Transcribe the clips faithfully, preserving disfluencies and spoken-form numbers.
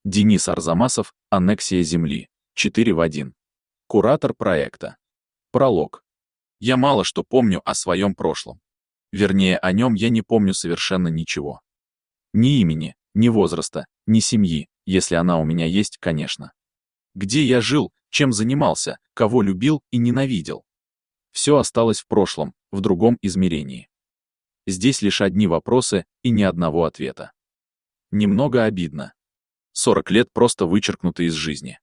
Денис Арзамасов, «Аннексия Земли», четыре в один. Куратор проекта. Пролог. Я мало что помню о своем прошлом. Вернее, о нем я не помню совершенно ничего. Ни имени, ни возраста, ни семьи, если она у меня есть, конечно. Где я жил, чем занимался, кого любил и ненавидел. Все осталось в прошлом, в другом измерении. Здесь лишь одни вопросы и ни одного ответа. Немного обидно. сорок лет просто вычеркнуты из жизни.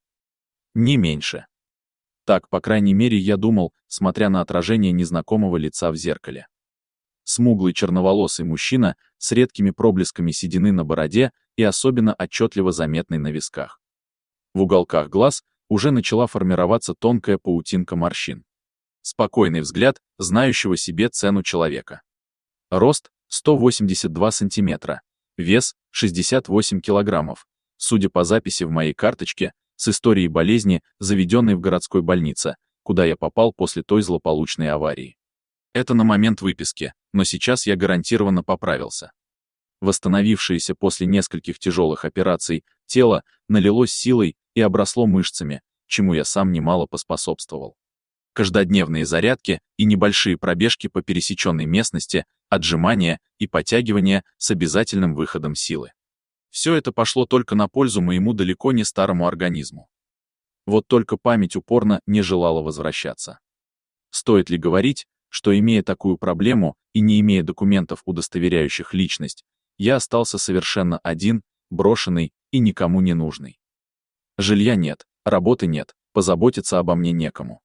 Не меньше. Так, по крайней мере, я думал, смотря на отражение незнакомого лица в зеркале. Смуглый черноволосый мужчина с редкими проблесками седины на бороде и особенно отчетливо заметный на висках. В уголках глаз уже начала формироваться тонкая паутинка морщин. Спокойный взгляд знающего себе цену человека. Рост сто восемьдесят два сантиметра, вес шестьдесят восемь килограммов, судя по записи в моей карточке, с историей болезни, заведенной в городской больнице, куда я попал после той злополучной аварии. Это на момент выписки, но сейчас я гарантированно поправился. Восстановившееся после нескольких тяжелых операций тело налилось силой и обросло мышцами, чему я сам немало поспособствовал. Каждодневные зарядки и небольшие пробежки по пересеченной местности, отжимания и подтягивания с обязательным выходом силы. Все это пошло только на пользу моему далеко не старому организму. Вот только память упорно не желала возвращаться. Стоит ли говорить, что, имея такую проблему и не имея документов, удостоверяющих личность, я остался совершенно один, брошенный и никому не нужный. Жилья нет, работы нет, позаботиться обо мне некому.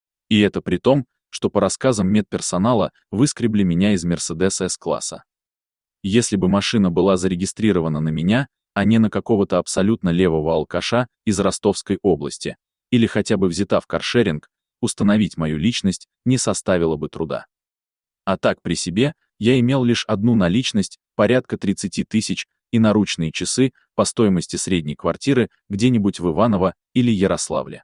И это при том, что по рассказам медперсонала выскребли меня из Мерседеса С-класса. Если бы машина была зарегистрирована на меня, а не на какого-то абсолютно левого алкаша из Ростовской области, или хотя бы взята в каршеринг, установить мою личность не составило бы труда. А так при себе я имел лишь одну наличность, порядка тридцати тысяч, и наручные часы по стоимости средней квартиры где-нибудь в Иваново или Ярославле.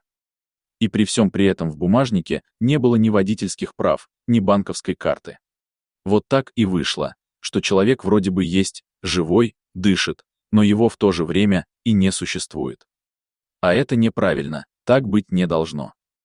И при всем при этом в бумажнике не было ни водительских прав, ни банковской карты. Вот так и вышло, что человек вроде бы есть, живой, дышит, но его в то же время и не существует. А это неправильно, так быть не должно.